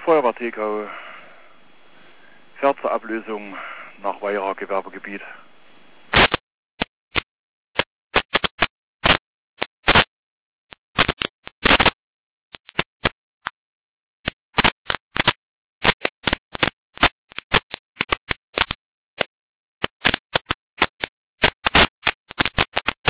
Feuerwehr Tegau fährt zur Ablösung nach Weiherer Gewerbegebiet.